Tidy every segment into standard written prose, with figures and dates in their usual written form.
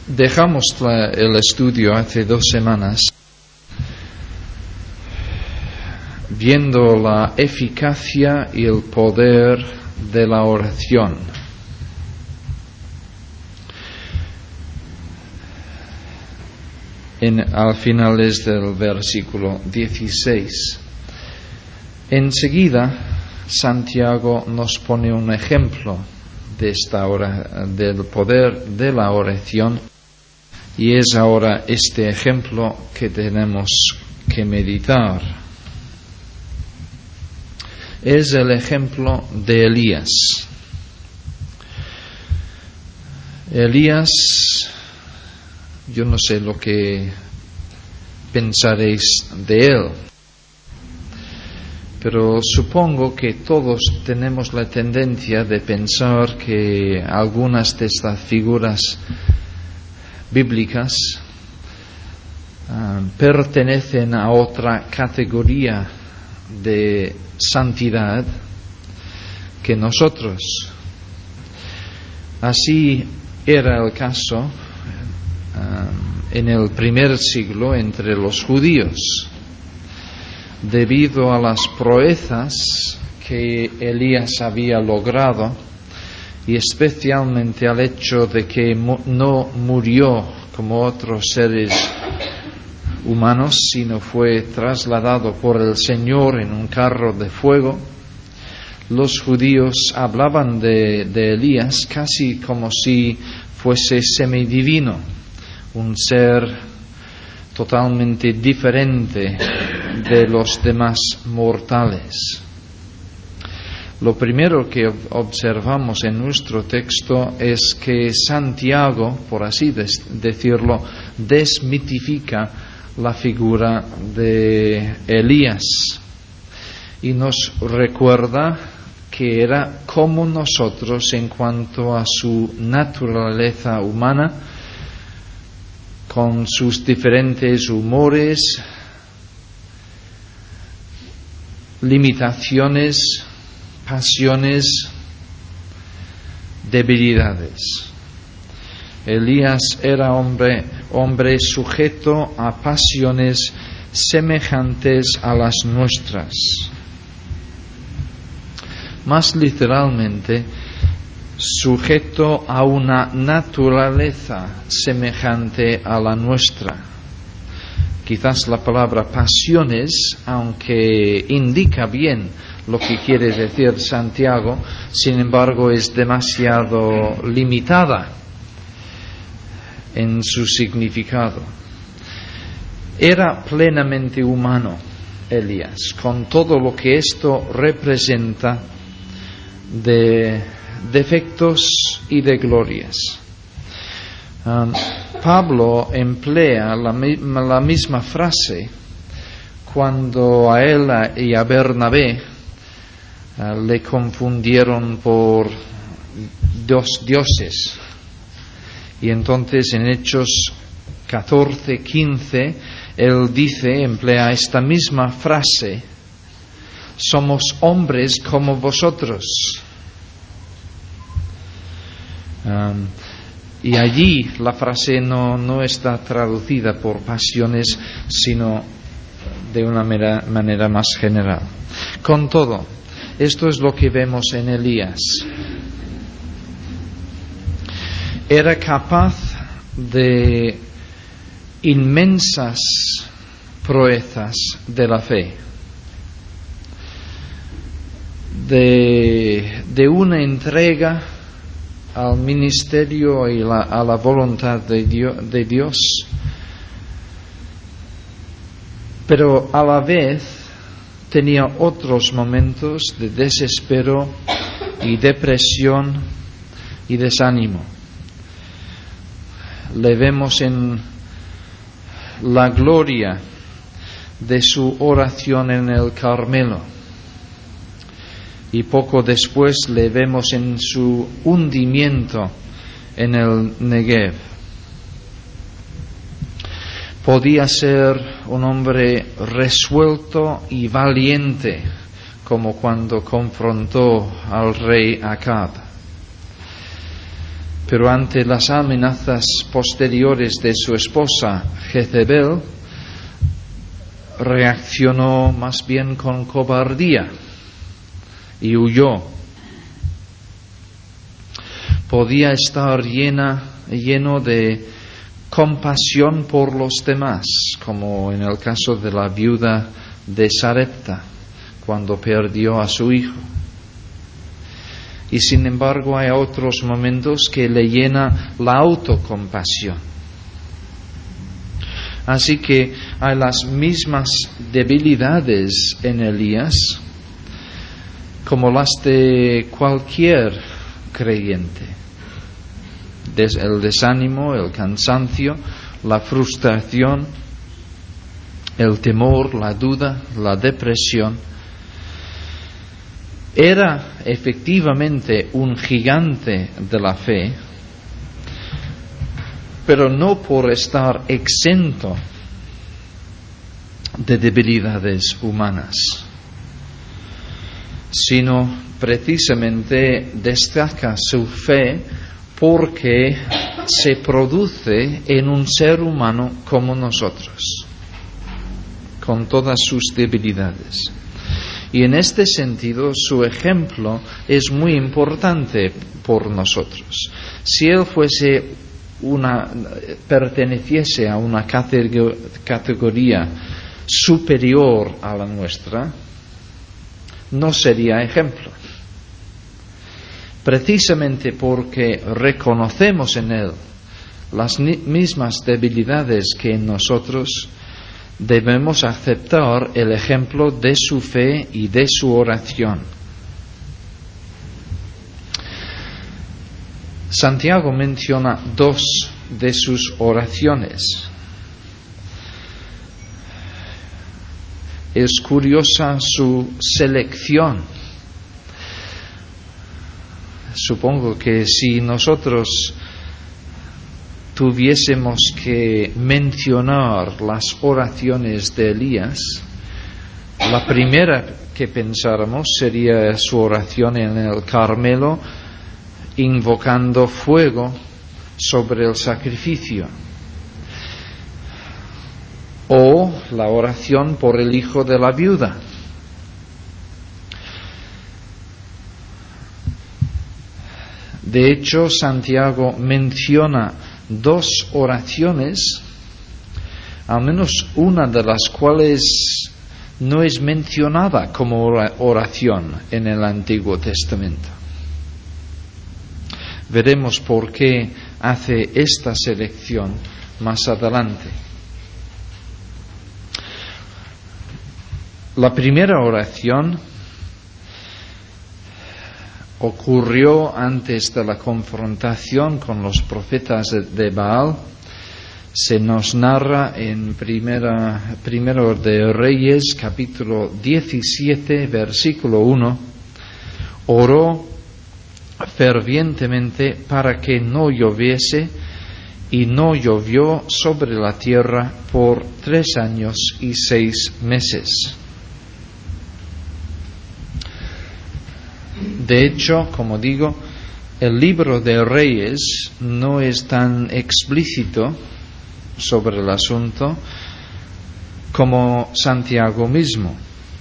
Dejamos el estudio hace 2 semanas viendo la eficacia y el poder de la oración. Al finales del versículo 16. Enseguida, Santiago nos pone un ejemplo de del poder de la oración, y es ahora este ejemplo que tenemos que meditar. Es el ejemplo de Elías. Elías, yo no sé lo que pensaréis de él, pero supongo que todos tenemos la tendencia de pensar que algunas de estas figuras bíblicas pertenecen a otra categoría de santidad que nosotros. Así era el caso en el primer siglo entre los judíos, debido a las proezas que Elías había logrado, y especialmente al hecho de que no murió como otros seres humanos, sino fue trasladado por el Señor en un carro de fuego. Los judíos hablaban de Elías casi como si fuese semidivino, un ser totalmente diferente de los demás mortales. Lo primero que observamos en nuestro texto es que Santiago, por así decirlo, desmitifica la figura de Elías y nos recuerda que era como nosotros en cuanto a su naturaleza humana, con sus diferentes humores, limitaciones, pasiones, debilidades. Elías era hombre sujeto a pasiones semejantes a las nuestras. Más literalmente, sujeto a una naturaleza semejante a la nuestra. Quizás la palabra pasiones, aunque indica bien lo que quiere decir Santiago, sin embargo es demasiado limitada en su significado. Era plenamente humano Elías, con todo lo que esto representa de defectos y de glorias. Pablo emplea la misma frase cuando a él y a Bernabé le confundieron por dos dioses. Y entonces en Hechos 14:15 él emplea esta misma frase: somos hombres como vosotros. Y allí la frase no está traducida por pasiones, sino de una manera más general. Con todo, esto es lo que vemos en Elías. Era capaz de inmensas proezas de la fe, de una entrega al ministerio y a la voluntad de Dios, pero a la vez tenía otros momentos de desespero y depresión y desánimo. Le vemos en la gloria de su oración en el Carmelo, y poco después le vemos en su hundimiento en el Negev. Podía ser un hombre resuelto y valiente, como cuando confrontó al rey Acab. Pero ante las amenazas posteriores de su esposa Jezebel, reaccionó más bien con cobardía y huyó. Podía estar lleno de compasión por los demás, como en el caso de la viuda de Sarepta, cuando perdió a su hijo. Y sin embargo hay otros momentos que le llena la autocompasión. Así que hay las mismas debilidades en Elías como las de cualquier creyente. El desánimo, el cansancio, la frustración, el temor, la duda, la depresión. Era efectivamente un gigante de la fe, pero no por estar exento de debilidades humanas, sino precisamente destaca su fe porque se produce en un ser humano como nosotros, con todas sus debilidades. Y en este sentido su ejemplo es muy importante por nosotros. Si él perteneciese a una categoría superior a la nuestra, no sería ejemplo. Precisamente porque reconocemos en él las mismas debilidades que en nosotros, debemos aceptar el ejemplo de su fe y de su oración. Santiago menciona dos de sus oraciones. Es curiosa su selección. Supongo que si nosotros tuviésemos que mencionar las oraciones de Elías, la primera que pensáramos sería su oración en el Carmelo, invocando fuego sobre el sacrificio, o la oración por el hijo de la viuda. De hecho, Santiago menciona dos oraciones, al menos una de las cuales no es mencionada como oración en el Antiguo Testamento. Veremos por qué hace esta selección más adelante. La primera oración ocurrió antes de la confrontación con los profetas de Baal. Se nos narra en Primero de Reyes, capítulo 17, versículo 1. Oró fervientemente para que no lloviese, y no llovió sobre la tierra por 3 años y 6 meses. De hecho, como digo, el libro de Reyes no es tan explícito sobre el asunto como Santiago mismo.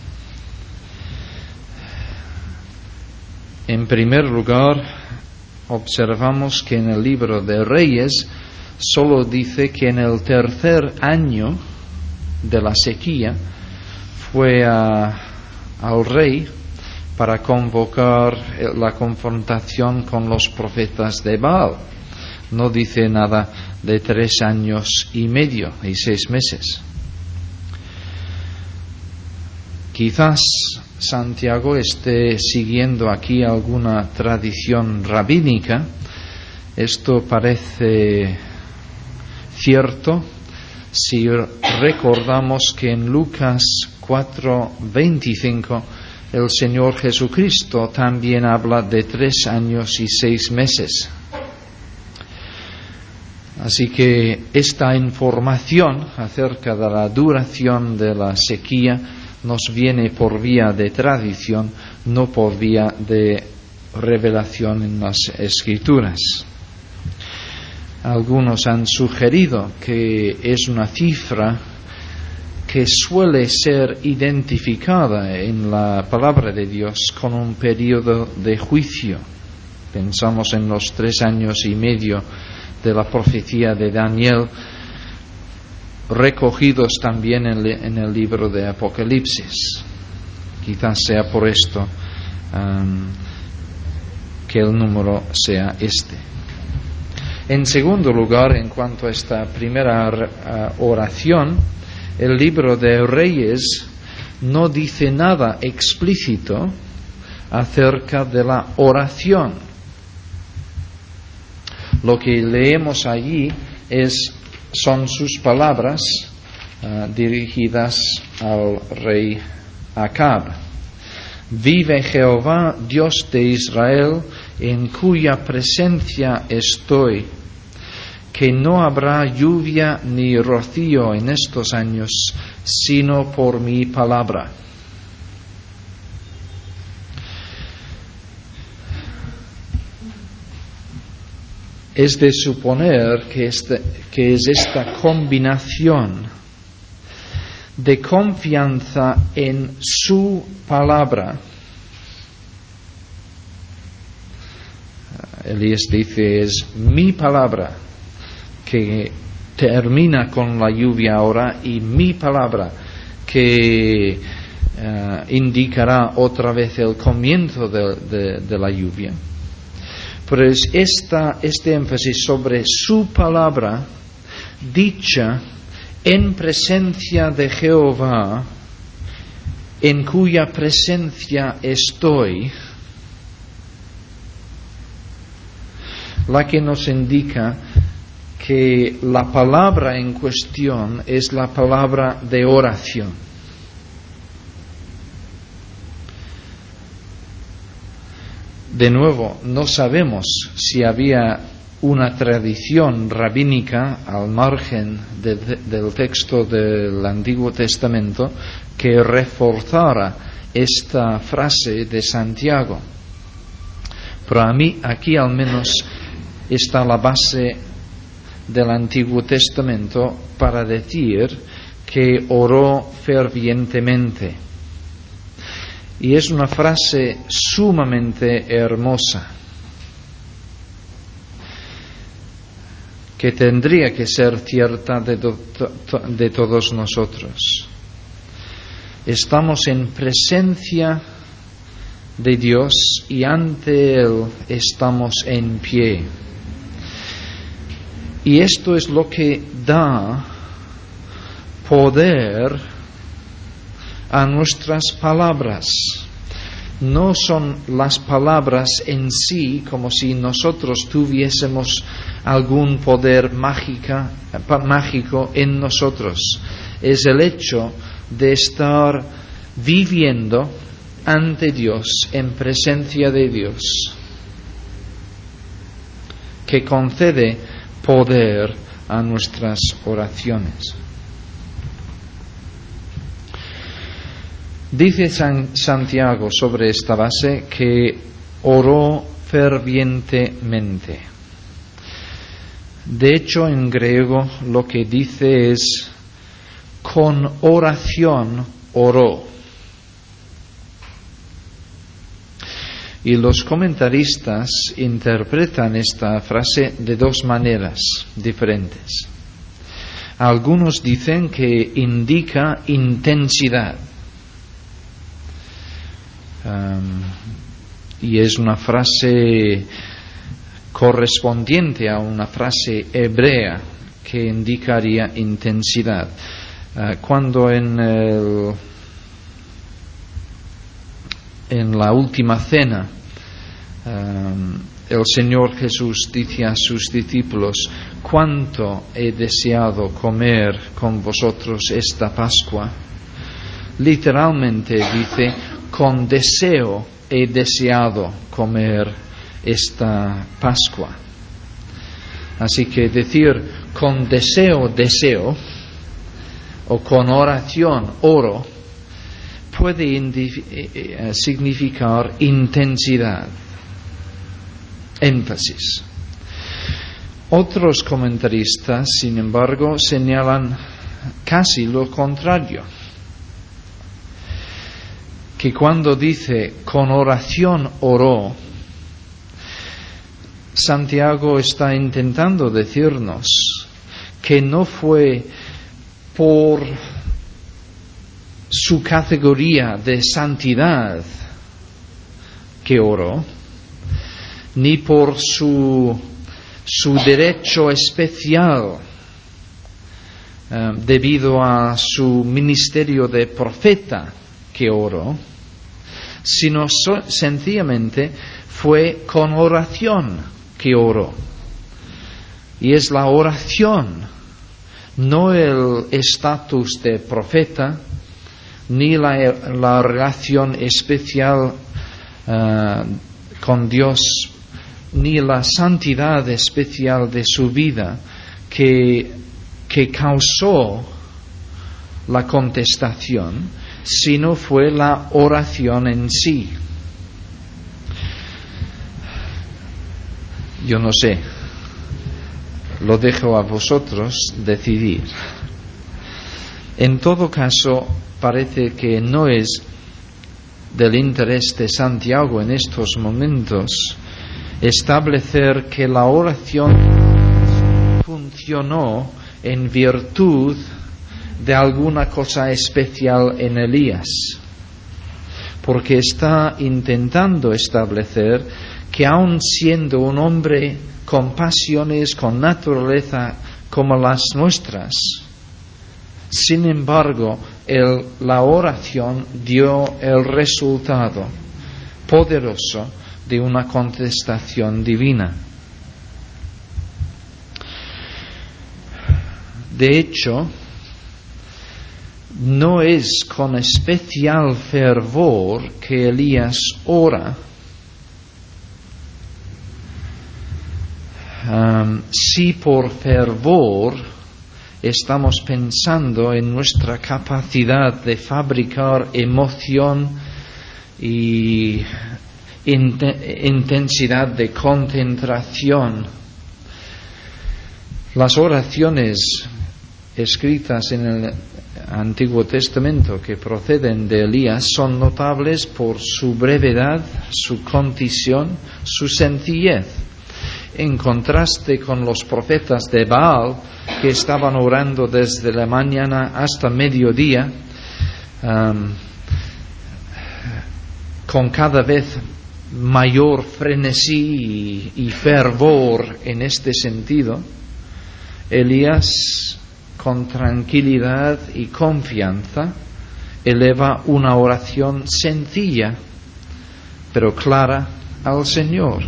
En primer lugar, observamos que en el libro de Reyes solo dice que en el 3er año de la sequía fue al rey para convocar la confrontación con los profetas de Baal. No dice nada de 3 años y medio y 6 meses. Quizás Santiago esté siguiendo aquí alguna tradición rabínica. Esto parece cierto si recordamos que en Lucas 4:25 el Señor Jesucristo también habla de 3 años y 6 meses. Así que esta información acerca de la duración de la sequía nos viene por vía de tradición, no por vía de revelación en las Escrituras. Algunos han sugerido que es una cifra que suele ser identificada en la palabra de Dios con un periodo de juicio. Pensamos en los 3 años y medio de la profecía de Daniel, recogidos también en el libro de Apocalipsis. Quizás sea por esto que el número sea este. En segundo lugar, en cuanto a esta primera oración, el libro de Reyes no dice nada explícito acerca de la oración. Lo que leemos allí son sus palabras dirigidas al rey Acab. Vive Jehová, Dios de Israel, en cuya presencia estoy, que no habrá lluvia ni rocío en estos años, sino por mi palabra. Es de suponer que es esta combinación de confianza en su palabra. Elías dice, es mi palabra que termina con la lluvia ahora, y mi palabra que indicará otra vez el comienzo de la lluvia. Pero es este énfasis sobre su palabra dicha en presencia de Jehová, en cuya presencia estoy, la que nos indica que la palabra en cuestión es la palabra de oración. De nuevo, no sabemos si había una tradición rabínica al margen del texto del Antiguo Testamento que reforzara esta frase de Santiago. Pero a mí, aquí al menos, está la base del Antiguo Testamento para decir que oró fervientemente. Y es una frase sumamente hermosa, que tendría que ser cierta de todos nosotros. Estamos en presencia de Dios y ante Él estamos en pie. Y esto es lo que da poder a nuestras palabras. No son las palabras en sí como si nosotros tuviésemos algún poder mágico en nosotros. Es el hecho de estar viviendo ante Dios, en presencia de Dios, que concede poder a nuestras oraciones. Dice Santiago sobre esta base que oró fervientemente. De hecho, en griego lo que dice es con oración oró. Y los comentaristas interpretan esta frase de 2 maneras diferentes. Algunos dicen que indica intensidad. Y es una frase correspondiente a una frase hebrea que indicaría intensidad. Cuando en la última cena el Señor Jesús dice a sus discípulos: cuánto he deseado comer con vosotros esta Pascua. Literalmente dice: con deseo he deseado comer esta Pascua. Así que decir con deseo, o con oración, oro, puede significar intensidad, énfasis. Otros comentaristas, sin embargo, señalan casi lo contrario, que cuando dice con oración oró, Santiago está intentando decirnos que no fue por su categoría de santidad que oró, ni por su derecho especial debido a su ministerio de profeta que oró, sino sencillamente fue con oración que oró. Y es la oración, no el estatus de profeta, ni la relación especial con Dios, ni la santidad especial de su vida que causó la contestación, sino fue la oración en sí. Yo no sé, lo dejo a vosotros decidir. En todo caso, parece que no es del interés de Santiago en estos momentos establecer que la oración funcionó en virtud de alguna cosa especial en Elías, porque está intentando establecer que aun siendo un hombre con pasiones, con naturaleza como las nuestras, sin embargo, la oración dio el resultado poderoso de una contestación divina. De hecho, no es con especial fervor que Elías ora, si por fervor estamos pensando en nuestra capacidad de fabricar emoción y intensidad de concentración. Las oraciones escritas en el Antiguo Testamento que proceden de Elías son notables por su brevedad, su concisión, su sencillez, en contraste con los profetas de Baal, que estaban orando desde la mañana hasta mediodía, con cada vez mayor frenesí y fervor en este sentido. Elías, con tranquilidad y confianza, eleva una oración sencilla, pero clara al Señor.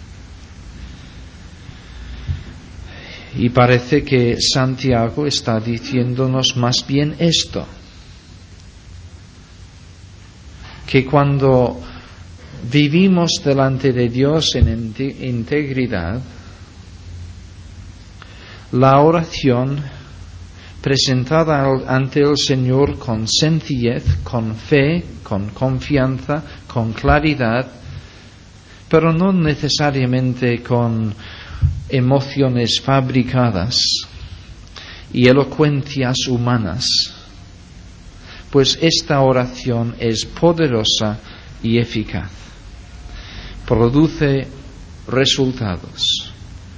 Y parece que Santiago está diciéndonos más bien esto, que cuando vivimos delante de Dios en integridad, la oración presentada ante el Señor con sencillez, con fe, con confianza, con claridad, pero no necesariamente con emociones fabricadas y elocuencias humanas, pues esta oración es poderosa y eficaz, produce resultados.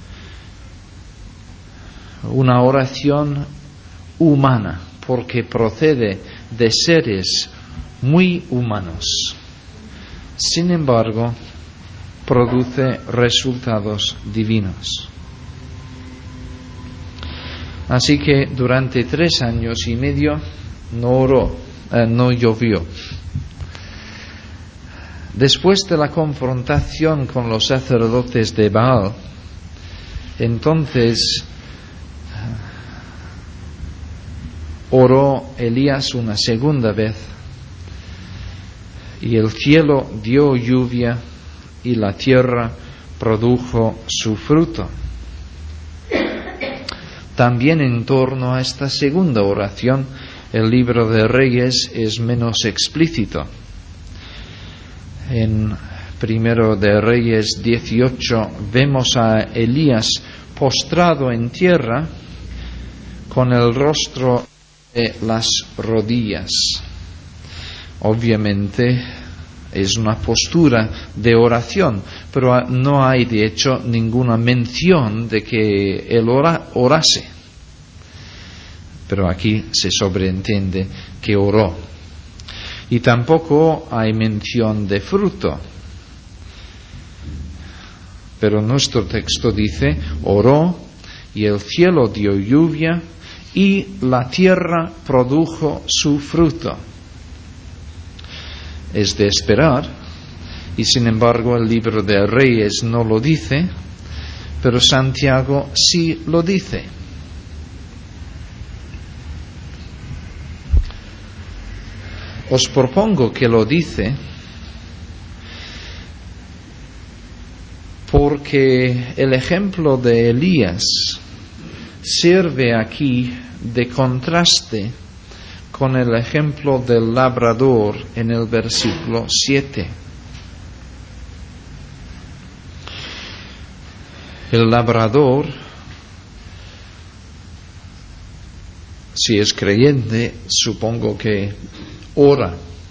Una oración humana, porque procede de seres muy humanos. Sin embargo, produce resultados divinos. Así que durante 3 años y medio no llovió. Después de la confrontación con los sacerdotes de Baal, entonces oró Elías una segunda vez, y el cielo dio lluvia y la tierra produjo su fruto. También en torno a esta segunda oración, el libro de Reyes es menos explícito. En Primero de Reyes 18 vemos a Elías postrado en tierra con el rostro de las rodillas. Obviamente es una postura de oración, pero no hay de hecho ninguna mención de que él orase. Pero aquí se sobreentiende que oró. Y tampoco hay mención de fruto. Pero nuestro texto dice, oró y el cielo dio lluvia y la tierra produjo su fruto. Es de esperar, y sin embargo el libro de Reyes no lo dice, pero Santiago sí lo dice. Os propongo que lo dice porque el ejemplo de Elías sirve aquí de contraste con el ejemplo del labrador en el versículo 7. El labrador, si es creyente, supongo que ora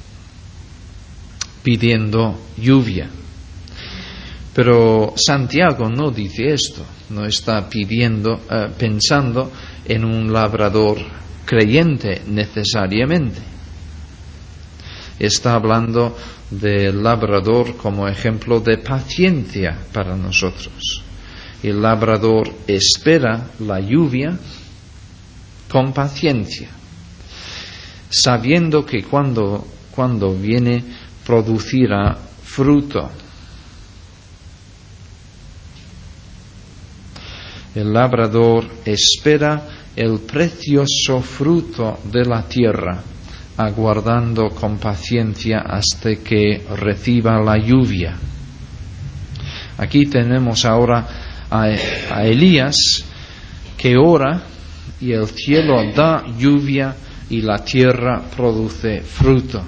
pidiendo lluvia. Pero Santiago no dice esto, no está pensando en un labrador creyente necesariamente. Está hablando del labrador como ejemplo de paciencia para nosotros. El labrador espera la lluvia con paciencia, sabiendo que cuando viene producirá fruto. El labrador espera el precioso fruto de la tierra, aguardando con paciencia hasta que reciba la lluvia. Aquí tenemos ahora a Elías que ora y el cielo da lluvia y la tierra produce fruto.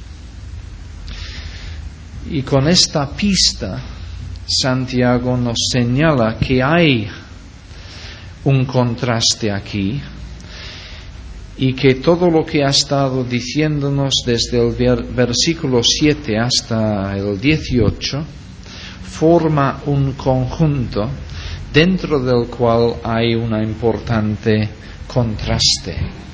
Y con esta pista Santiago nos señala que hay un contraste aquí y que todo lo que ha estado diciéndonos desde el versículo 7 hasta el 18 forma un conjunto dentro del cual hay un importante contraste.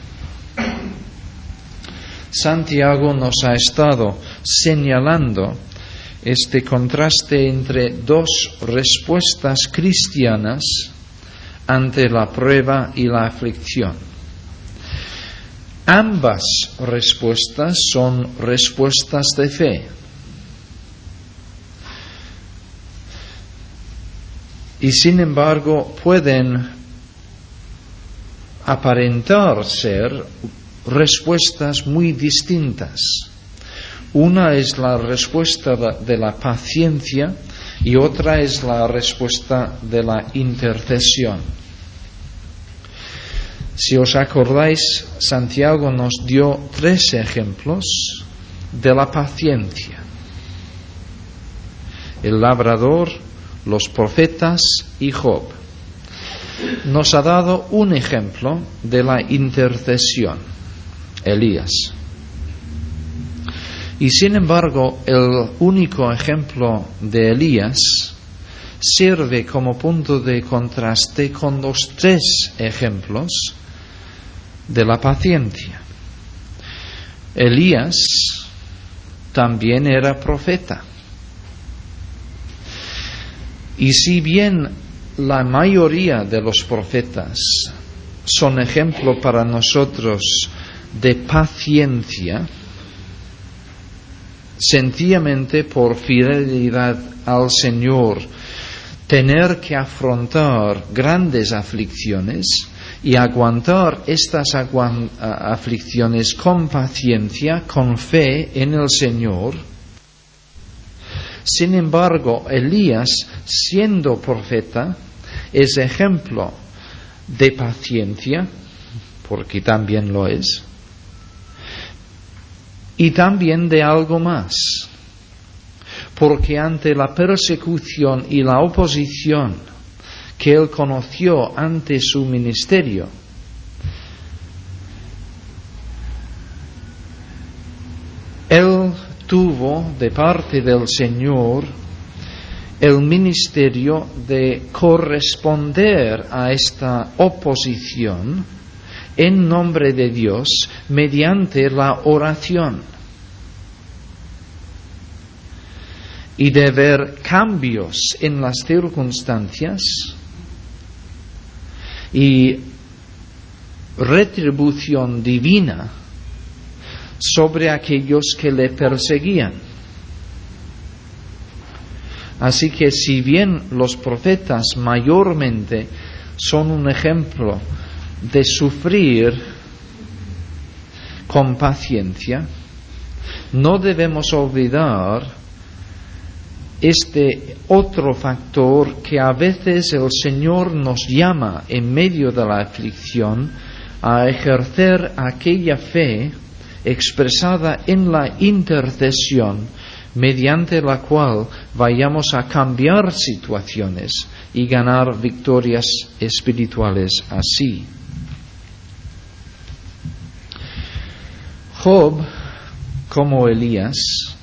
Santiago nos ha estado señalando este contraste entre dos respuestas cristianas ante la prueba y la aflicción. Ambas respuestas son respuestas de fe. Y sin embargo pueden aparentar ser respuestas muy distintas. Una es la respuesta de la paciencia y otra es la respuesta de la intercesión. Si os acordáis, Santiago nos dio 3 ejemplos de la paciencia: el labrador, los profetas y Job. Nos ha dado un ejemplo de la intercesión, Elías. Y sin embargo, el único ejemplo de Elías sirve como punto de contraste con los 3 ejemplos de la paciencia. Elías también era profeta. Y si bien la mayoría de los profetas son ejemplo para nosotros de paciencia, sencillamente por fidelidad al Señor, tener que afrontar grandes aflicciones y aguantar estas aflicciones con paciencia, con fe en el Señor. Sin embargo, Elías, siendo profeta, es ejemplo de paciencia, porque también lo es, y también de algo más, porque ante la persecución y la oposición que él conoció ante su ministerio, él tuvo de parte del Señor el ministerio de corresponder a esta oposición en nombre de Dios mediante la oración y de ver cambios en las circunstancias y retribución divina sobre aquellos que le perseguían. Así que si bien los profetas mayormente son un ejemplo de sufrir con paciencia, no debemos olvidar este otro factor que a veces el Señor nos llama en medio de la aflicción a ejercer aquella fe expresada en la intercesión, mediante la cual vayamos a cambiar situaciones y ganar victorias espirituales así. Job, como Elías,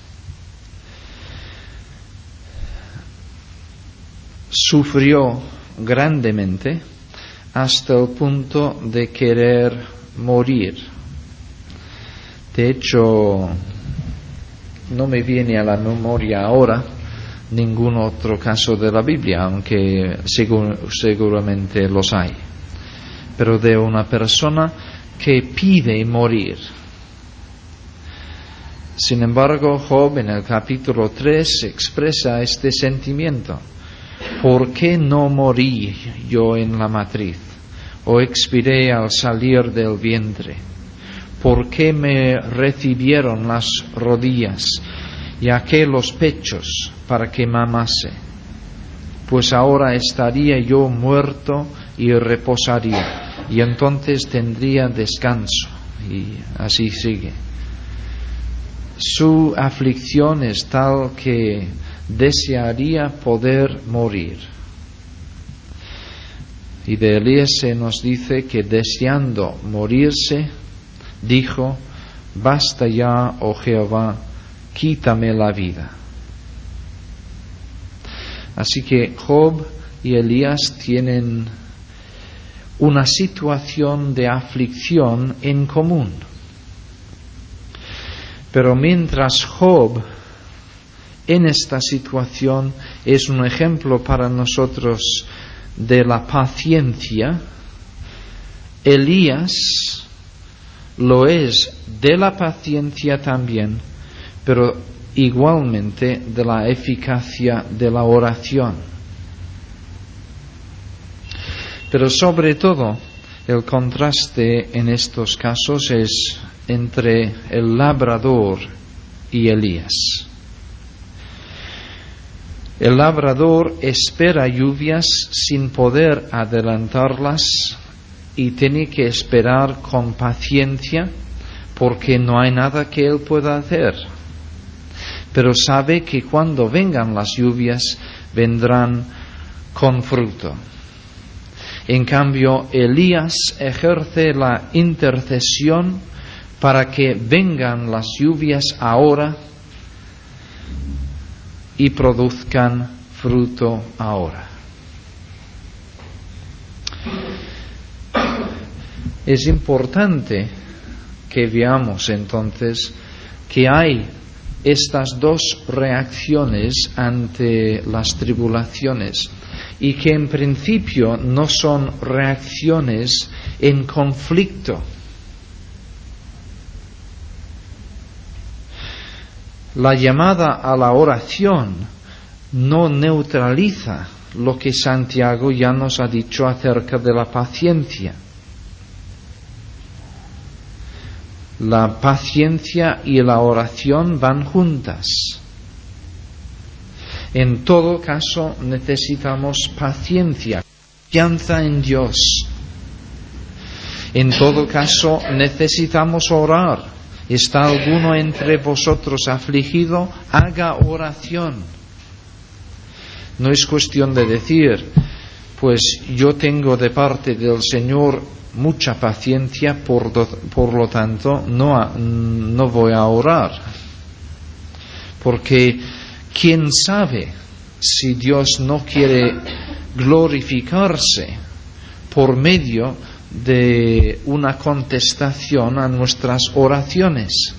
sufrió grandemente hasta el punto de querer morir. De hecho, no me viene a la memoria ahora ningún otro caso de la Biblia, aunque seguramente los hay, pero de una persona que pide morir. Sin embargo, Job en el capítulo 3 expresa este sentimiento: ¿por qué no morí yo en la matriz, o expiré al salir del vientre? ¿Por qué me recibieron las rodillas y aqué los pechos para que mamase? Pues ahora estaría yo muerto y reposaría, y entonces tendría descanso. Y así sigue. Su aflicción es tal que desearía poder morir. Y de Elías se nos dice que deseando morirse, dijo: basta ya, oh Jehová, quítame la vida. Así que Job y Elías tienen una situación de aflicción en común. Pero mientras Job en esta situación es un ejemplo para nosotros de la paciencia, Elías lo es de la paciencia también, pero igualmente de la eficacia de la oración. Pero sobre todo, el contraste en estos casos es entre el labrador y Elías. El labrador espera lluvias sin poder adelantarlas y tiene que esperar con paciencia porque no hay nada que él pueda hacer. Pero sabe que cuando vengan las lluvias vendrán con fruto. En cambio, Elías ejerce la intercesión para que vengan las lluvias ahora y produzcan fruto ahora. Es importante que veamos entonces que hay estas dos reacciones ante las tribulaciones y que en principio no son reacciones en conflicto. La llamada a la oración no neutraliza lo que Santiago ya nos ha dicho acerca de la paciencia. La paciencia y la oración van juntas. En todo caso, necesitamos paciencia, confianza en Dios. En todo caso, necesitamos orar. ¿Está alguno entre vosotros afligido? Haga oración. No es cuestión de decir, pues yo tengo de parte del Señor mucha paciencia, por lo tanto no voy a orar. Porque ¿quién sabe si Dios no quiere glorificarse por medio de una contestación a nuestras oraciones?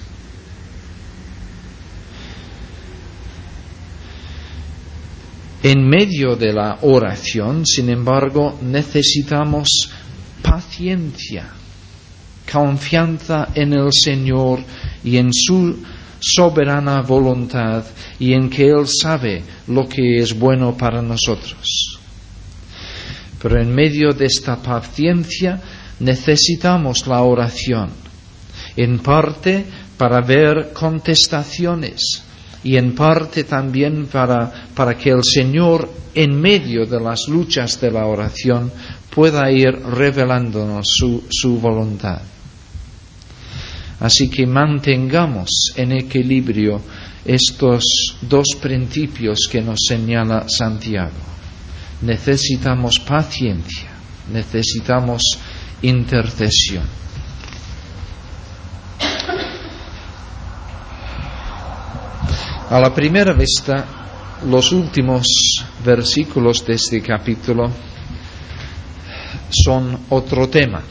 En medio de la oración, sin embargo, necesitamos paciencia, confianza en el Señor y en su soberana voluntad y en que Él sabe lo que es bueno para nosotros. Pero en medio de esta paciencia necesitamos la oración, en parte para ver contestaciones y en parte también para que el Señor, en medio de las luchas de la oración, pueda ir revelándonos su voluntad. Así que mantengamos en equilibrio estos dos principios que nos señala Santiago. Necesitamos paciencia, necesitamos intercesión. A la primera vista, los últimos versículos de este capítulo son otro tema.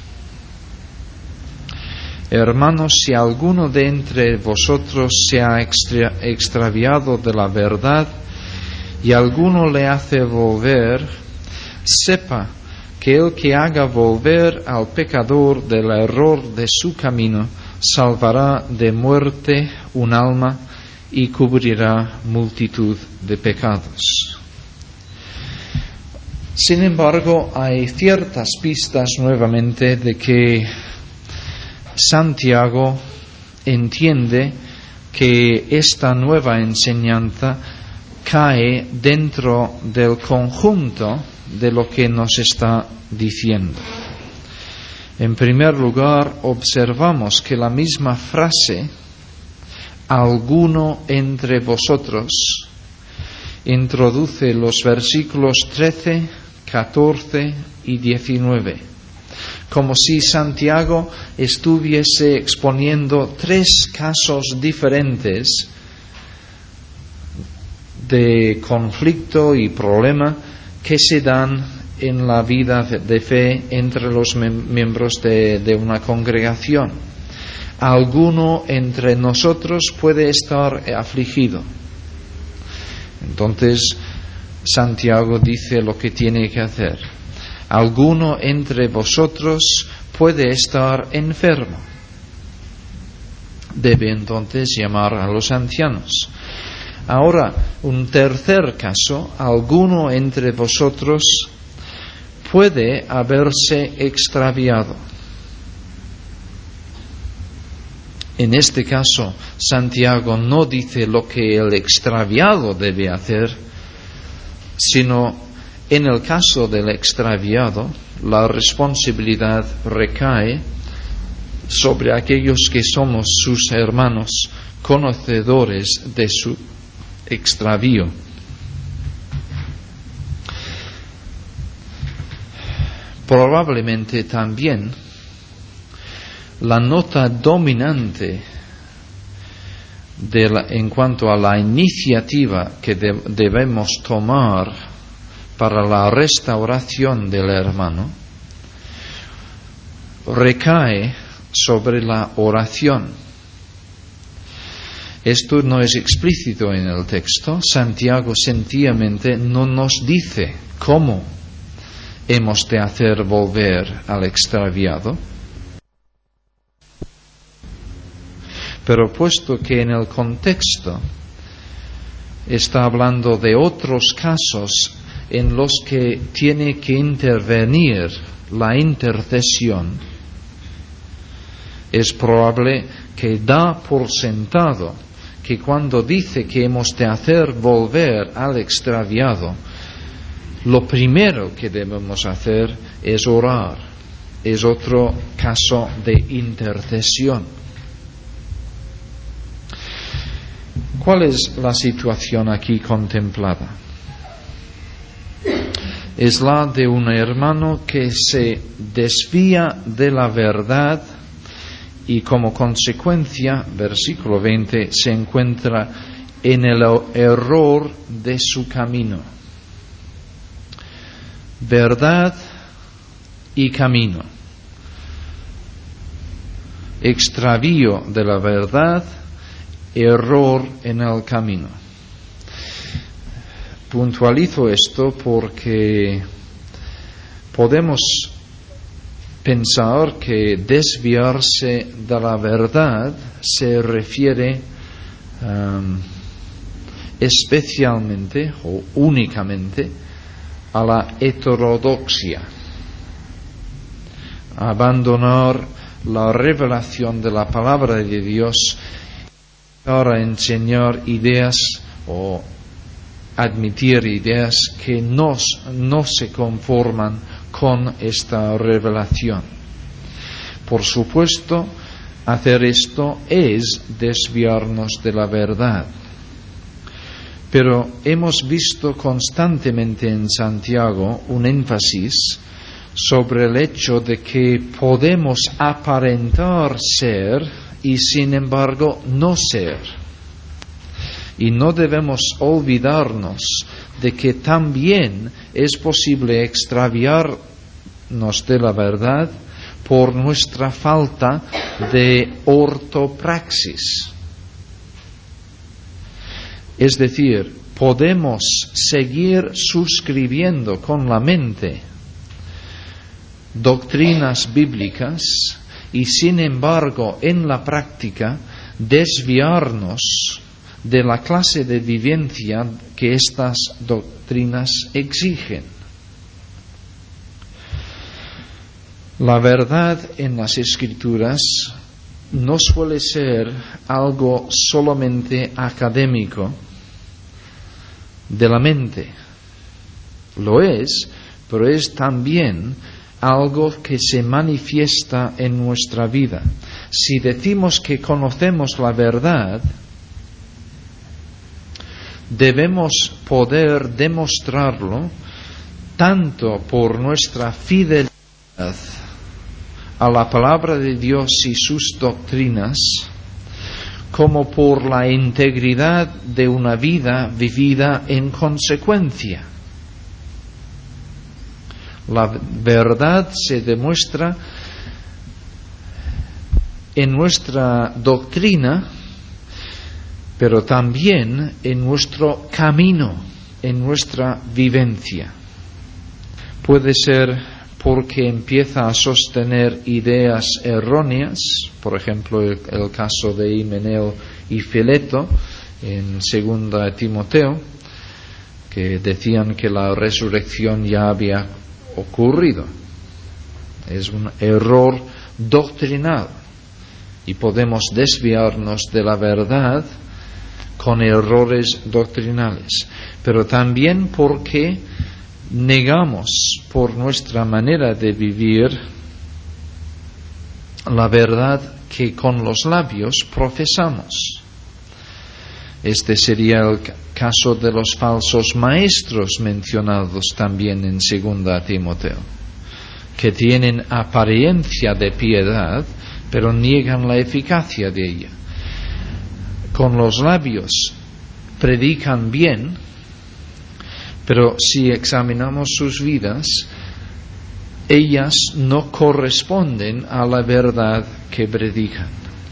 Hermanos, si alguno de entre vosotros se ha extraviado de la verdad y alguno le hace volver, sepa que el que haga volver al pecador del error de su camino salvará de muerte un alma y cubrirá multitud de pecados. Sin embargo, hay ciertas pistas nuevamente de que Santiago entiende que esta nueva enseñanza cae dentro del conjunto de lo que nos está diciendo. En primer lugar, observamos que la misma frase, alguno entre vosotros, introduce los versículos 13, 14 y 19. Como si Santiago estuviese exponiendo tres casos diferentes de conflicto y problema que se dan en la vida de fe entre los miembros de una congregación. Alguno entre nosotros puede estar afligido. Entonces Santiago dice lo que tiene que hacer. Alguno entre vosotros puede estar enfermo. Debe entonces llamar a los ancianos. Ahora, un tercer caso, alguno entre vosotros puede haberse extraviado. En este caso, Santiago no dice lo que el extraviado debe hacer, sino en el caso del extraviado, la responsabilidad recae sobre aquellos que somos sus hermanos, conocedores de su extravío. Probablemente también la nota dominante en cuanto a la iniciativa que debemos tomar para la restauración del hermano recae sobre la oración. Esto no es explícito en el texto. Santiago sencillamente no nos dice cómo hemos de hacer volver al extraviado. Pero puesto que en el contexto está hablando de otros casos en los que tiene que intervenir la intercesión, es probable que da por sentado que cuando dice que hemos de hacer volver al extraviado, lo primero que debemos hacer es orar. Es otro caso de intercesión. ¿Cuál es la situación aquí contemplada? es la de un hermano que se desvía de la verdad y como consecuencia, versículo 20, se encuentra en el error de su camino. Verdad y camino. Extravío de la verdad, error en el camino. Puntualizo esto porque podemos pensar que desviarse de la verdad se refiere especialmente o únicamente a la heterodoxia, abandonar la revelación de la palabra de Dios para enseñar ideas o admitir ideas que no se conforman con esta revelación. Por supuesto, hacer esto es desviarnos de la verdad. Pero hemos visto constantemente en Santiago un énfasis sobre el hecho de que podemos aparentar ser y sin embargo no ser. Y no debemos olvidarnos de que también es posible extraviarnos de la verdad por nuestra falta de ortopraxis. Es decir, podemos seguir suscribiendo con la mente doctrinas bíblicas y sin embargo en la práctica desviarnos de la clase de vivencia que estas doctrinas exigen. La verdad en las Escrituras no suele ser algo solamente académico de la mente. Lo es, pero es también algo que se manifiesta en nuestra vida. Si decimos que conocemos la verdad, debemos poder demostrarlo tanto por nuestra fidelidad a la palabra de Dios y sus doctrinas, como por la integridad de una vida vivida en consecuencia. La verdad se demuestra en nuestra doctrina, pero también en nuestro camino, en nuestra vivencia. Puede ser porque empieza a sostener ideas erróneas, por ejemplo el caso de Himeneo y Fileto en 2 Timoteo, que decían que la resurrección ya había ocurrido. Es un error doctrinal y podemos desviarnos de la verdad con errores doctrinales, pero también porque negamos por nuestra manera de vivir la verdad que con los labios profesamos. Este sería el caso de los falsos maestros mencionados también en 2 Timoteo, que tienen apariencia de piedad, pero niegan la eficacia de ella. Con los labios predican bien, pero si examinamos sus vidas, ellas no corresponden a la verdad que predican.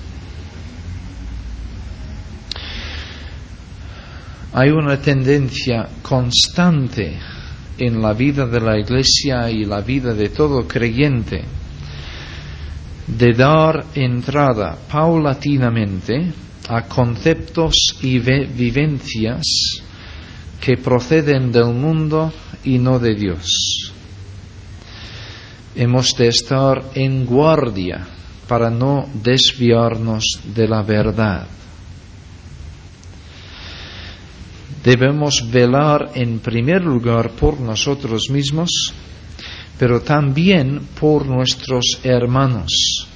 Hay una tendencia constante en la vida de la Iglesia y la vida de todo creyente de dar entrada paulatinamente a conceptos y vivencias que proceden del mundo y no de Dios. Hemos de estar en guardia para no desviarnos de la verdad. Debemos velar en primer lugar por nosotros mismos, pero también por nuestros hermanos.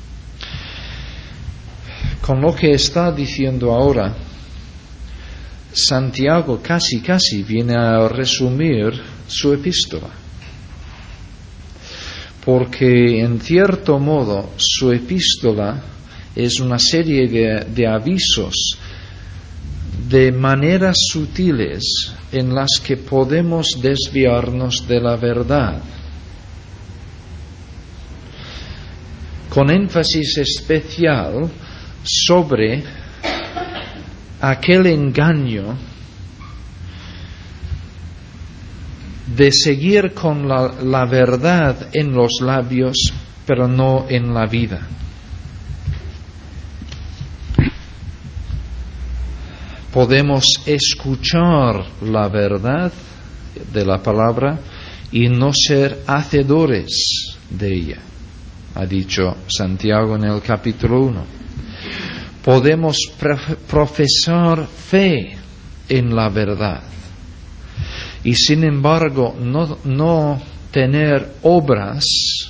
Con lo que está diciendo ahora, Santiago casi viene a resumir su epístola, porque en cierto modo su epístola es una serie de avisos, de maneras sutiles en las que podemos desviarnos de la verdad, con énfasis especial sobre aquel engaño de seguir con la verdad en los labios, pero no en la vida. Podemos escuchar la verdad de la palabra y no ser hacedores de ella, ha dicho Santiago en el capítulo 1. Podemos profesar fe en la verdad y sin embargo no tener obras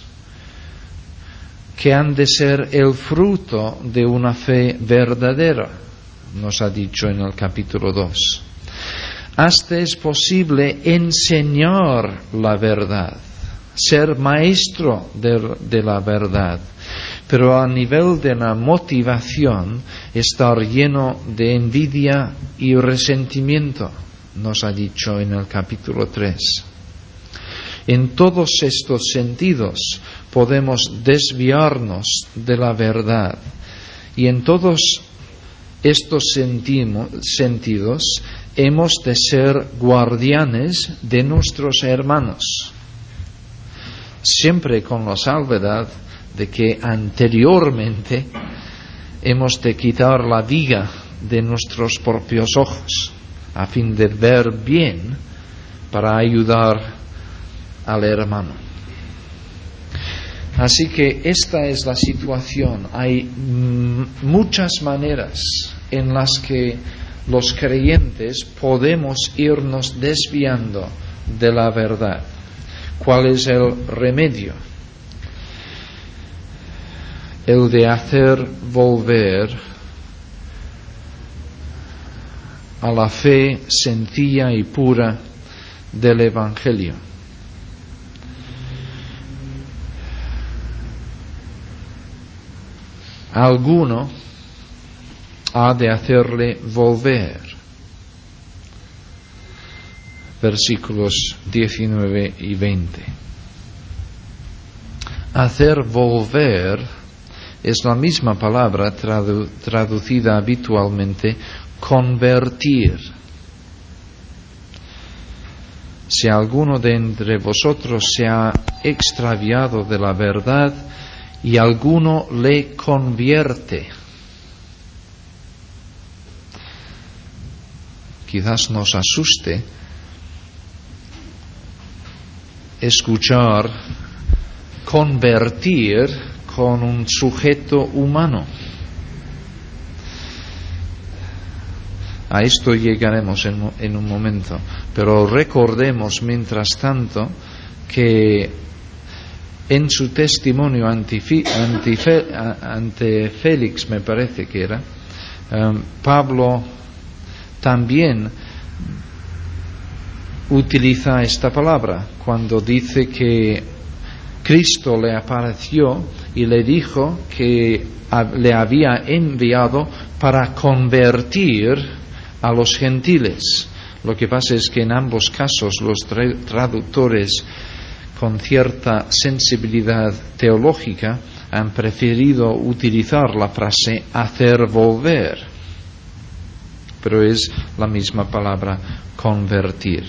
que han de ser el fruto de una fe verdadera, nos ha dicho en el capítulo 2. Hasta es posible enseñar la verdad, ser maestro de la verdad, pero a nivel de la motivación estar lleno de envidia y resentimiento, nos ha dicho en el capítulo 3. En todos estos sentidos podemos desviarnos de la verdad, y en todos estos sentidos hemos de ser guardianes de nuestros hermanos, siempre con la salvedad de que anteriormente hemos de quitar la viga de nuestros propios ojos a fin de ver bien para ayudar al hermano. Así que esta es la situación. Hay muchas maneras en las que los creyentes podemos irnos desviando de la verdad. ¿Cuál es el remedio? El de hacer volver a la fe sencilla y pura del Evangelio. Alguno ha de hacerle volver. Versículos 19 y 20. Hacer volver es la misma palabra traducida habitualmente convertir. Si alguno de entre vosotros se ha extraviado de la verdad y alguno le convierte. Quizás nos asuste escuchar convertir con un sujeto humano. A esto llegaremos en un momento, pero recordemos mientras tanto que en su testimonio ante Félix, me parece que era, Pablo también utiliza esta palabra cuando dice que Cristo le apareció y le dijo que le había enviado para convertir a los gentiles. Lo que pasa es que en ambos casos los traductores con cierta sensibilidad teológica han preferido utilizar la frase hacer volver, pero es la misma palabra convertir.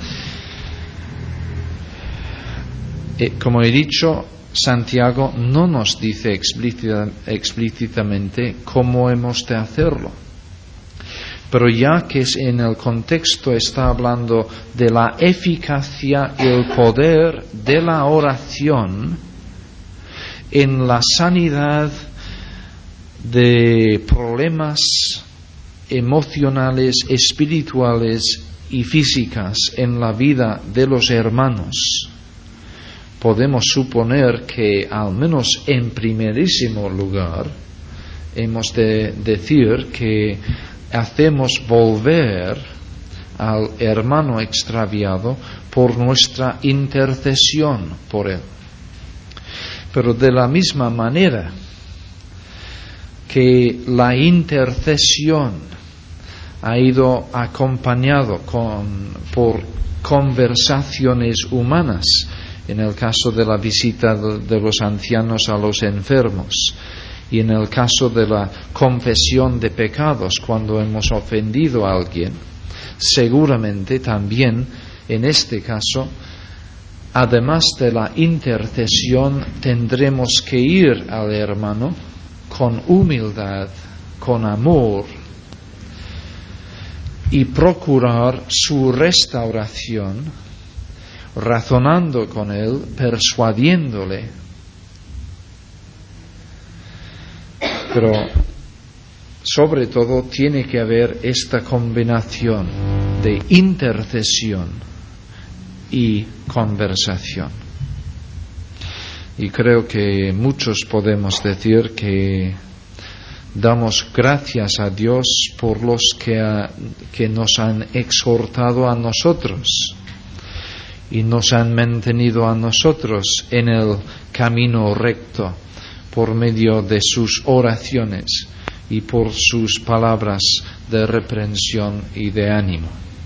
Como he dicho, Santiago no nos dice explícitamente cómo hemos de hacerlo. Pero ya que en el contexto está hablando de la eficacia y el poder de la oración en la sanidad de problemas emocionales, espirituales y físicas en la vida de los hermanos, podemos suponer que al menos en primerísimo lugar hemos de decir que hacemos volver al hermano extraviado por nuestra intercesión por él. Pero de la misma manera que la intercesión ha ido acompañado por conversaciones humanas, en el caso de la visita de los ancianos a los enfermos, y en el caso de la confesión de pecados cuando hemos ofendido a alguien, seguramente también en este caso, además de la intercesión, tendremos que ir al hermano con humildad, con amor, y procurar su restauración, razonando con él, persuadiéndole. Pero sobre todo tiene que haber esta combinación de intercesión y conversación. Y creo que muchos podemos decir que damos gracias a Dios por los que nos han exhortado a nosotros y nos han mantenido a nosotros en el camino recto por medio de sus oraciones y por sus palabras de reprensión y de ánimo.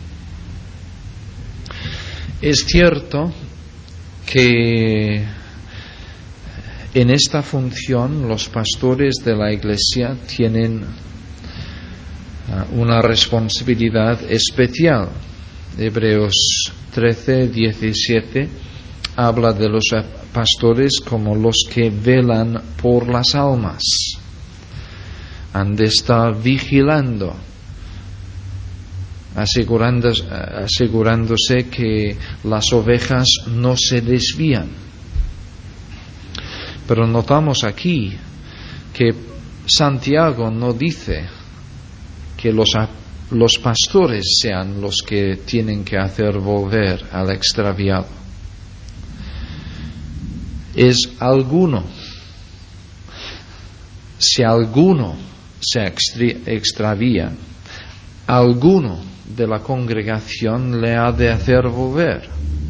Es cierto que en esta función los pastores de la Iglesia tienen una responsabilidad especial. Hebreos 13:17 habla de los pastores como los que velan por las almas. Han de estar vigilando, asegurándose que las ovejas no se desvían. Pero notamos aquí que Santiago no dice que los pastores sean los que tienen que hacer volver al extraviado. Es alguno. Si alguno se extravía, alguno de la congregación le ha de hacer volver.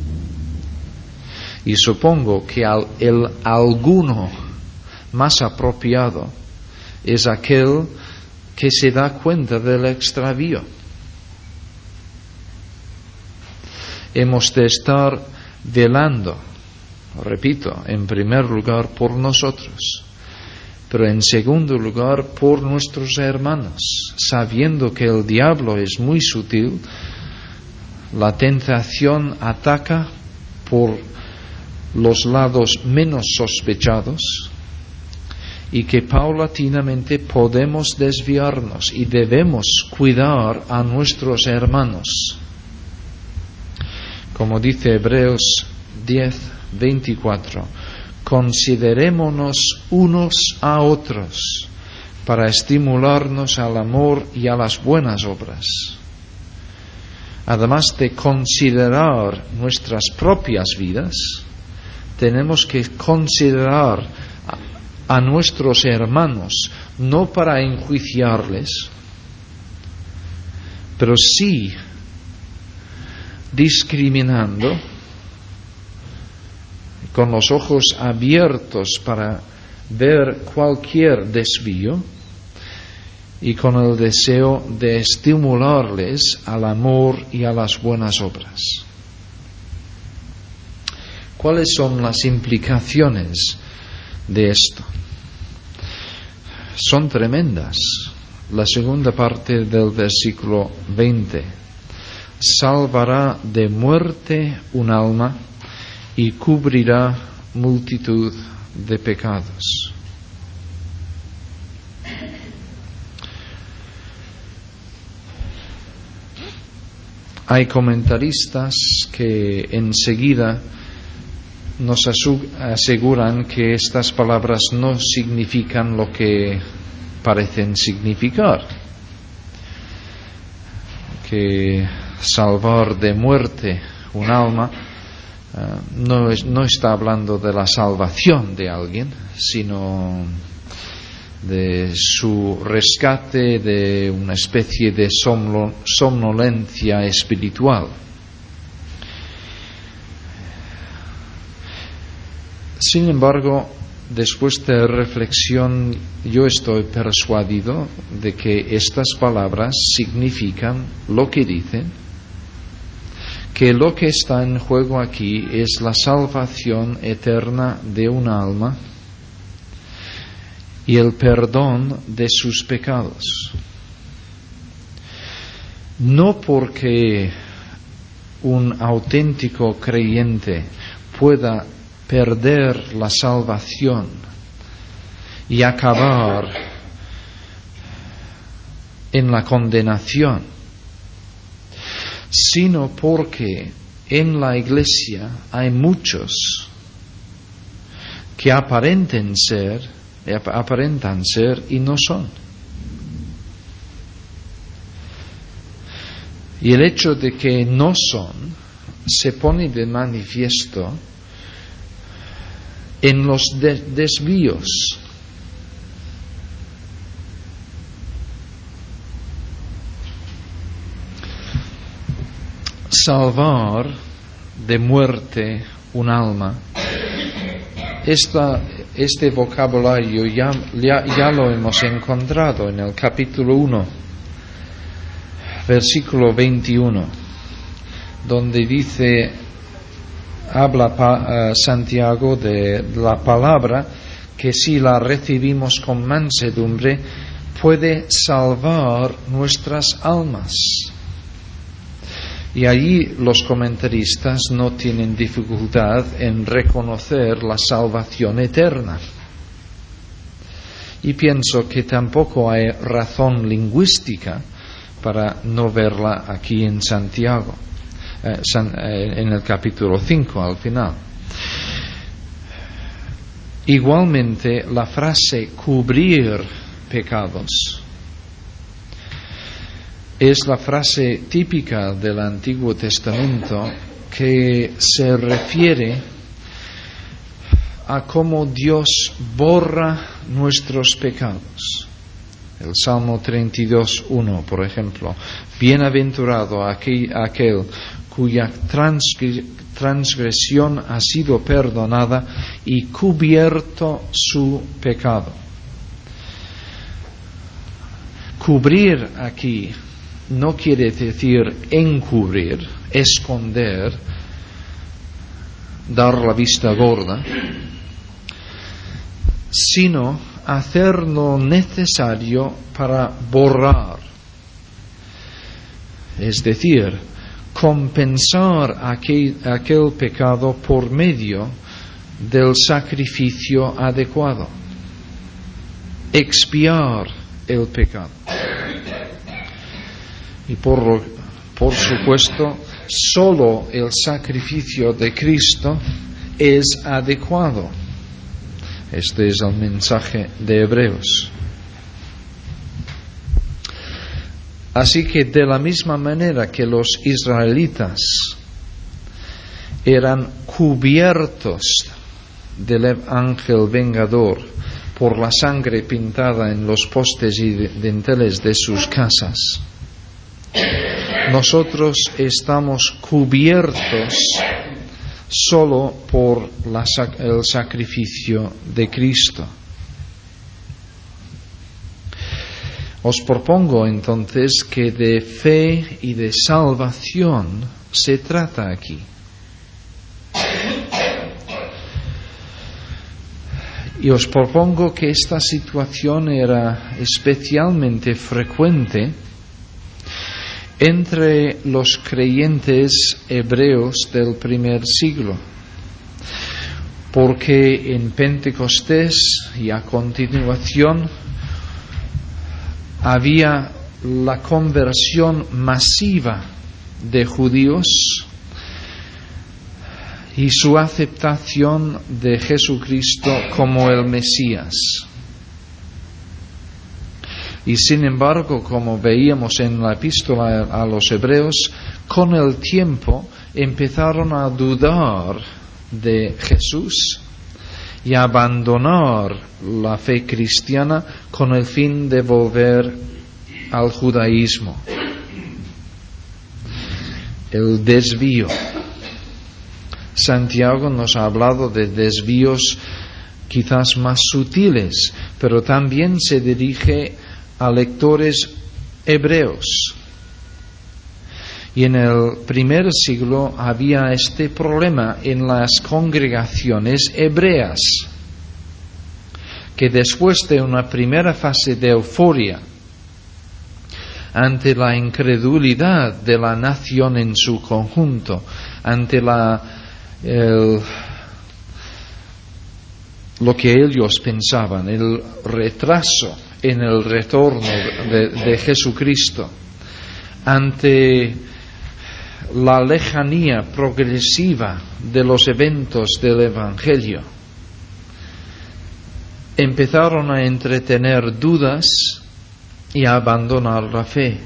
Y supongo que el alguno más apropiado es aquel que se da cuenta del extravío. Hemos de estar velando, repito, en primer lugar por nosotros, pero en segundo lugar por nuestros hermanos, sabiendo que el diablo es muy sutil, la tentación ataca por los lados menos sospechados y que paulatinamente podemos desviarnos y debemos cuidar a nuestros hermanos. Como dice Hebreos 10:24, considerémonos unos a otros para estimularnos al amor y a las buenas obras. Además de considerar nuestras propias vidas, tenemos que considerar a nuestros hermanos, no para enjuiciarles, pero sí discriminando, con los ojos abiertos para ver cualquier desvío y con el deseo de estimularles al amor y a las buenas obras. ¿Cuáles son las implicaciones de esto? Son tremendas. La segunda parte del versículo 20. Salvará de muerte un alma y cubrirá multitud de pecados. Hay comentaristas que enseguida nos aseguran que estas palabras no significan lo que parecen significar, que salvar de muerte un alma no está hablando de la salvación de alguien, sino de su rescate de una especie de somnolencia espiritual. Sin embargo, después de reflexión, yo estoy persuadido de que estas palabras significan lo que dicen, que lo que está en juego aquí es la salvación eterna de un alma y el perdón de sus pecados. No porque un auténtico creyente pueda perder la salvación y acabar en la condenación, sino porque en la Iglesia hay muchos que aparentan ser y no son. Y el hecho de que no son se pone de manifiesto en los desvíos. Salvar de muerte un alma. Este vocabulario ya lo hemos encontrado en el capítulo 1, versículo 21, donde habla Santiago de la palabra que si la recibimos con mansedumbre puede salvar nuestras almas. Y allí los comentaristas no tienen dificultad en reconocer la salvación eterna. Y pienso que tampoco hay razón lingüística para no verla aquí en Santiago, en el capítulo 5 al final. Igualmente, la frase cubrir pecados es la frase típica del Antiguo Testamento que se refiere a cómo Dios borra nuestros pecados. El Salmo 32:1, por ejemplo: bienaventurado aquel cuya transgresión ha sido perdonada y cubierto su pecado. Cubrir aquí no quiere decir encubrir, esconder, dar la vista gorda, sino hacer lo necesario para borrar, es decir, compensar aquel pecado por medio del sacrificio adecuado, expiar el pecado. Y por supuesto, solo el sacrificio de Cristo es adecuado. Este es el mensaje de Hebreos. Así que de la misma manera que los israelitas eran cubiertos del ángel vengador por la sangre pintada en los postes y dinteles de sus casas, nosotros estamos cubiertos solo por el sacrificio de Cristo. Os propongo entonces que de fe y de salvación se trata aquí. Y os propongo que esta situación era especialmente frecuente entre los creyentes hebreos del primer siglo, porque en Pentecostés y a continuación había la conversión masiva de judíos y su aceptación de Jesucristo como el Mesías. Y sin embargo, como veíamos en la epístola a los Hebreos, con el tiempo empezaron a dudar de Jesús y abandonar la fe cristiana con el fin de volver al judaísmo. El desvío. Santiago nos ha hablado de desvíos quizás más sutiles, pero también se dirige a lectores hebreos. Y en el primer siglo había este problema en las congregaciones hebreas, que después de una primera fase de euforia ante la incredulidad de la nación en su conjunto, ante lo que ellos pensaban, el retraso en el retorno de Jesucristo, ante la lejanía progresiva de los eventos del Evangelio, empezaron a entretener dudas y a abandonar la fe.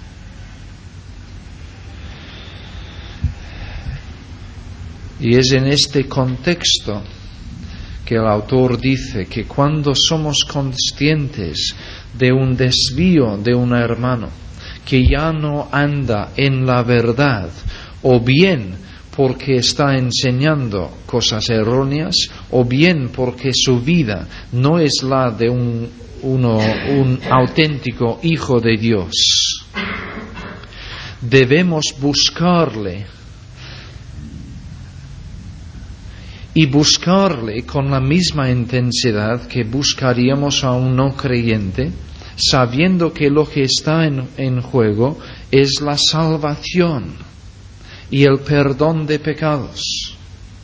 Y es en este contexto que el autor dice que cuando somos conscientes de un desvío de un hermano que ya no anda en la verdad, o bien porque está enseñando cosas erróneas, o bien porque su vida no es la de un auténtico hijo de Dios, debemos buscarle, y buscarle con la misma intensidad que buscaríamos a un no creyente, sabiendo que lo que está en juego es la salvación y el perdón de pecados.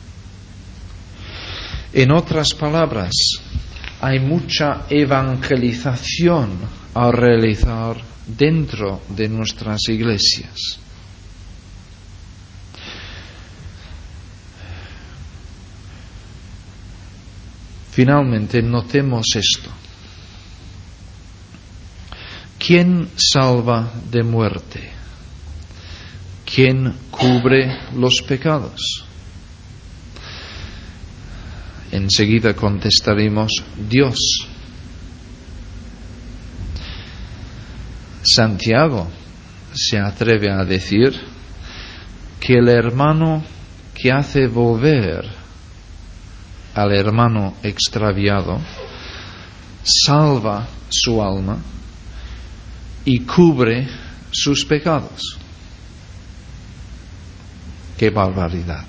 En otras palabras, hay mucha evangelización a realizar dentro de nuestras iglesias. Finalmente, notemos esto. ¿Quién salva de muerte? ¿Quién cubre los pecados? Enseguida contestaremos: Dios. Santiago se atreve a decir que el hermano que hace volver al hermano extraviado salva su alma y cubre sus pecados. ¡Qué barbaridad!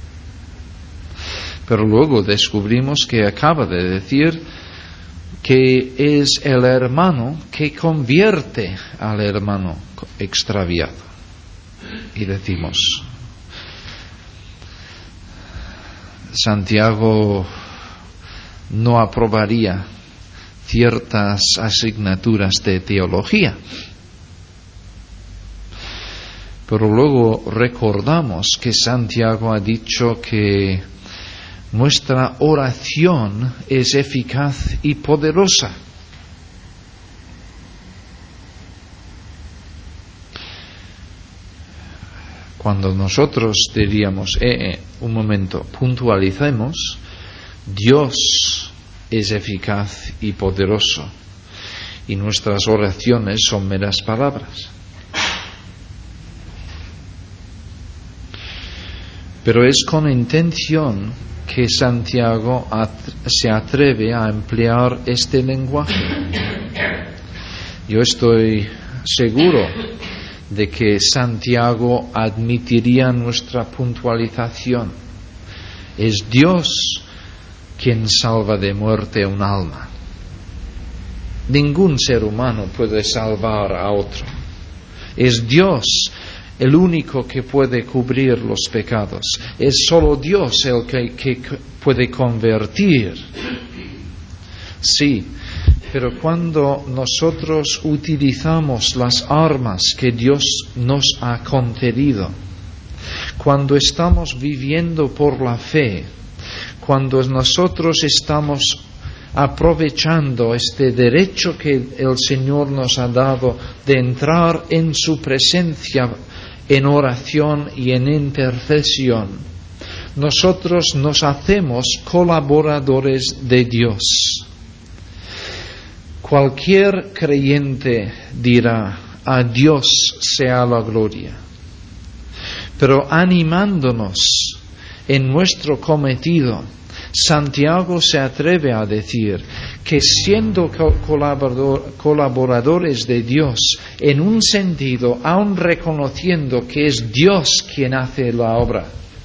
Pero luego descubrimos que acaba de decir que es el hermano que convierte al hermano extraviado. Y decimos, Santiago no aprobaría ciertas asignaturas de teología. Pero luego recordamos que Santiago ha dicho que nuestra oración es eficaz y poderosa. Cuando nosotros diríamos, un momento, puntualicemos, Dios es eficaz y poderoso, y nuestras oraciones son meras palabras. Pero es con intención que Santiago se atreve a emplear este lenguaje. Yo estoy seguro de que Santiago admitiría nuestra puntualización. Es Dios quien salva de muerte un alma. Ningún ser humano puede salvar a otro. Es Dios el único que puede cubrir los pecados. Es solo Dios el que puede convertir. Sí, pero cuando nosotros utilizamos las armas que Dios nos ha concedido, cuando estamos viviendo por la fe, cuando nosotros estamos aprovechando este derecho que el Señor nos ha dado de entrar en su presencia en oración y en intercesión, nosotros nos hacemos colaboradores de Dios. Cualquier creyente dirá: a Dios sea la gloria. Pero animándonos en nuestro cometido, Santiago se atreve a decir que siendo colaboradores de Dios, en un sentido, aun reconociendo que es Dios quien hace la obra.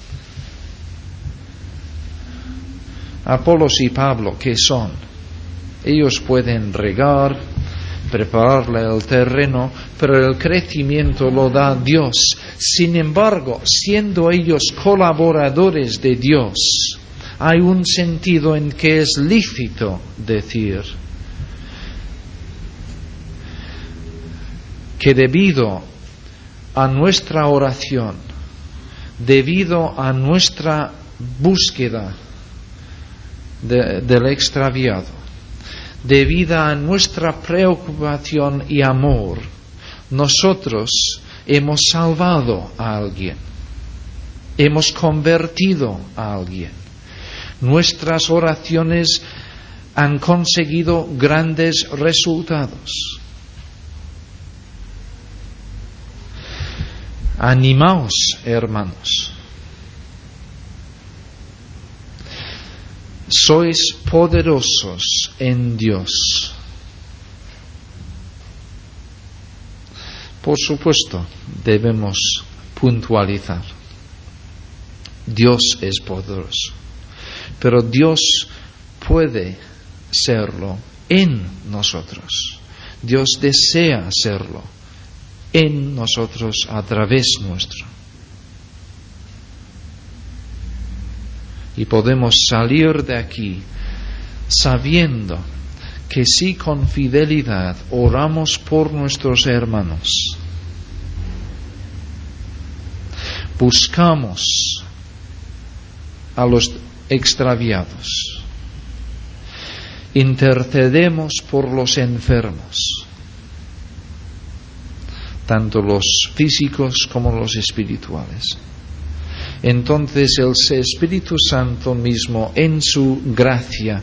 Apolos y Pablo, ¿qué son? Ellos pueden regar, prepararle el terreno, pero el crecimiento lo da Dios. Sin embargo, siendo ellos colaboradores de Dios, hay un sentido en que es lícito decir que debido a nuestra oración, debido a nuestra búsqueda del extraviado, debido a nuestra preocupación y amor, nosotros hemos salvado a alguien, hemos convertido a alguien. Nuestras oraciones han conseguido grandes resultados. Animaos, hermanos. Sois poderosos en Dios. Por supuesto, debemos puntualizar. Dios es poderoso. Pero Dios puede serlo en nosotros. Dios desea serlo en nosotros a través nuestro. Y podemos salir de aquí sabiendo que si con fidelidad oramos por nuestros hermanos, buscamos a los extraviados, intercedemos por los enfermos, tanto los físicos como los espirituales, entonces el Espíritu Santo mismo en su gracia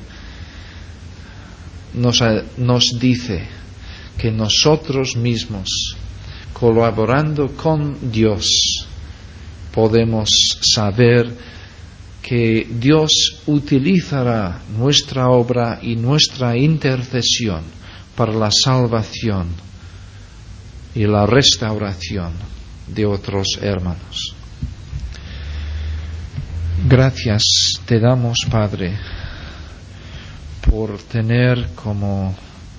nos dice que nosotros mismos, colaborando con Dios, podemos saber que Dios utilizará nuestra obra y nuestra intercesión para la salvación y la restauración de otros hermanos. Gracias te damos, Padre, por tener como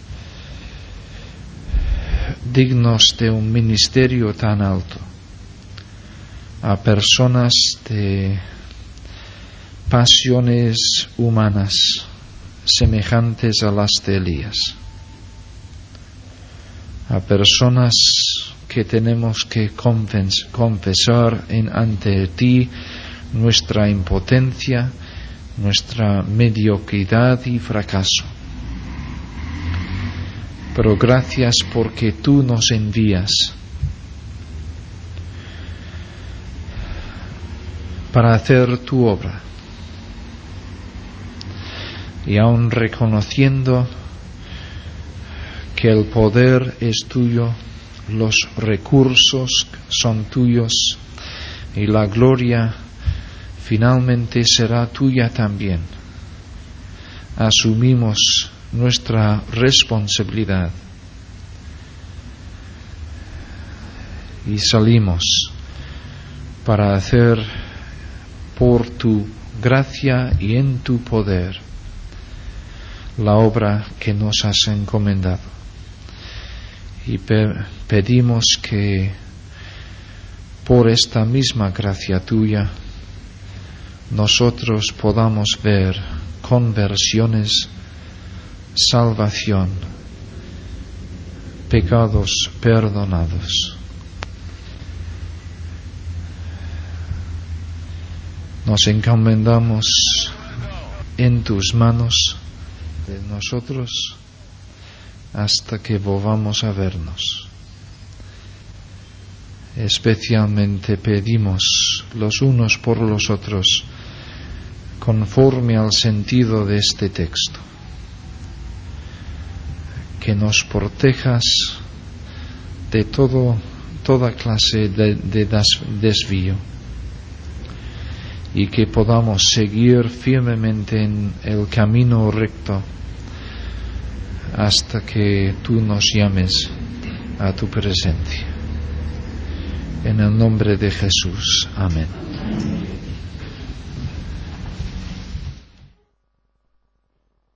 dignos de un ministerio tan alto a personas de pasiones humanas semejantes a las de Elías, a personas que tenemos que confesar ante ti nuestra impotencia, nuestra mediocridad y fracaso. Pero gracias porque tú nos envías para hacer tu obra. Y aun reconociendo que el poder es tuyo, los recursos son tuyos y la gloria finalmente será tuya también, asumimos nuestra responsabilidad y salimos para hacer por tu gracia y en tu poder la obra que nos has encomendado. Y pedimos que por esta misma gracia tuya nosotros podamos ver conversiones, salvación, pecados perdonados. Nos encomendamos en tus manos de nosotros hasta que volvamos a vernos. Especialmente pedimos los unos por los otros conforme al sentido de este texto. Que nos protejas de toda clase de desvío, y que podamos seguir firmemente en el camino recto hasta que tú nos llames a tu presencia. En el nombre de Jesús. Amén.